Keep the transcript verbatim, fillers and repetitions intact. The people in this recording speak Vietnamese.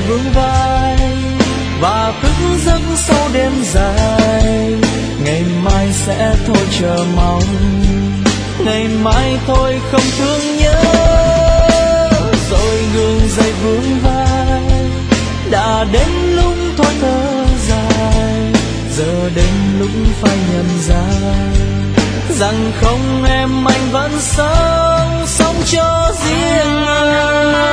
vướng vai và thức giấc sau đêm dài. Ngày mai sẽ thôi chờ mong, ngày mai thôi không thương nhớ. Rồi gương dây vướng vai, đã đến lúc thôi thở dài. Giờ đến lúc phải nhận ra rằng không em anh vẫn sống, sống cho riêng anh.